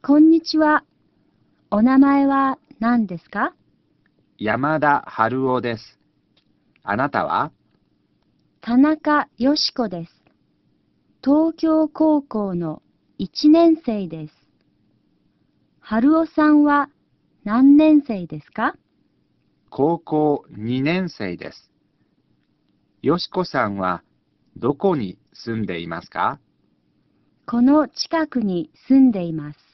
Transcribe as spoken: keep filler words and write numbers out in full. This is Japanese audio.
こんにちは。お名前は何ですか？ 山田春夫です。あなたは？ 田中よし子です。東京高校のいちねん生です。春夫さんは何年生ですか？ 高校にねん生です。よしこさんはどこに住んでいますか？ この近くに住んでいます。